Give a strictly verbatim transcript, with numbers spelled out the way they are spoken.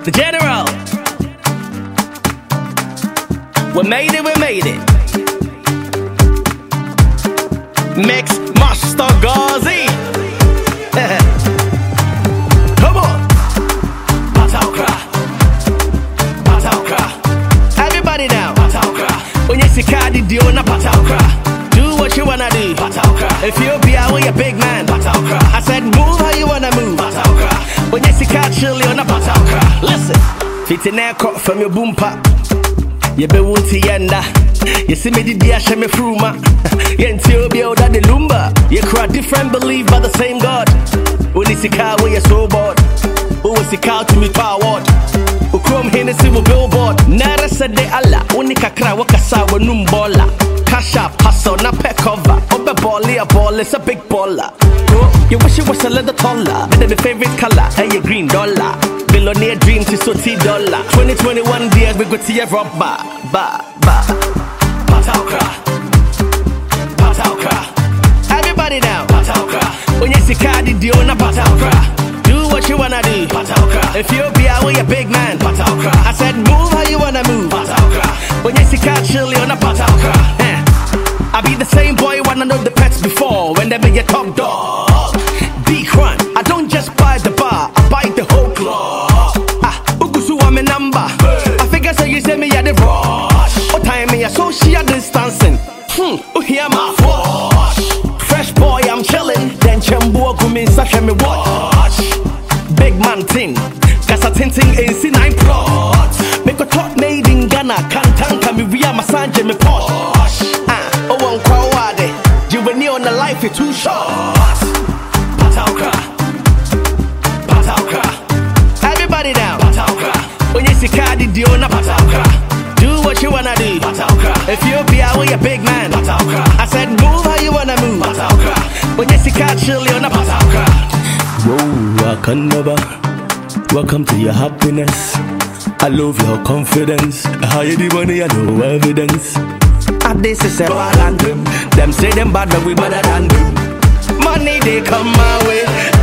The General. We made it, we made it. Mix Master Ghazi. Come on. Pataukra. Pataukra. Everybody now. Pataukra. When you see Cardi, do you na Pataukra? Do what you wanna do. Pataukra. If you be out with your big man. Pataukra. I said move how you wanna move. Pataukra. When you see Cardi, chill you na Pataukra. Listen. Fit in there cut from your boom pop. You be wunty yenda. You see me did ya shame me fruma. You ain't you be out of the lumba. You cry different believe by the same God. When you see car where you're so bored. Who was the car to me power? Who come here and see my billboard. Nara said de Allah. Unika cry wakasa wa numbola. Cash up, hustle, na pet cover. Obe ball, a ball, it's a big baller. You wish it was a little taller. Then the favorite color, hey, your green dollar. Billionaire dream to so T dollar. twenty twenty-one years we go to your rubber. Ba, ba. Pataukra. Pataukra. Everybody now. Pataukra. When you see Cardi, do you na Pataukra? Do what you wanna do. Pataukra. If you be out with your big man. Pataukra. I said move how you wanna move. Pataukra. When you see Cardi, chill you na Pataukra. Eh. I be the same boy when I know the pets before. When they be your top dog. D-Crun. I don't just buy the bar, I buy the whole club. Ah, Ugusu I'm a number. I figure so you say me at the rush. Oh time me so she a distancing. Hmm, oh hear my wash. Fresh boy I'm chillin'. Then Chembo Gumi Sasha me watch. Big man ting. Kasa tinting in C nine plot. Make a top made in Ghana. Kantanka me via massage me posh. Ah, oh one kwawade. Juvenile on the life is too short. Pataukra. Pataukra. Everybody down. Pataukra. When you see Cardi, do you na Pataukra? Do what you wanna do. Pataukra. If you be out with your big man. Pataukra. I said move how you wanna move. Pataukra. When you see Cardi, chill you na Pataukra. Whoa, I can never. Welcome to your happiness. I love your confidence. How you do money, I know evidence. And this is a ball and them. Them say them bad, but we better than them. Money they come my way.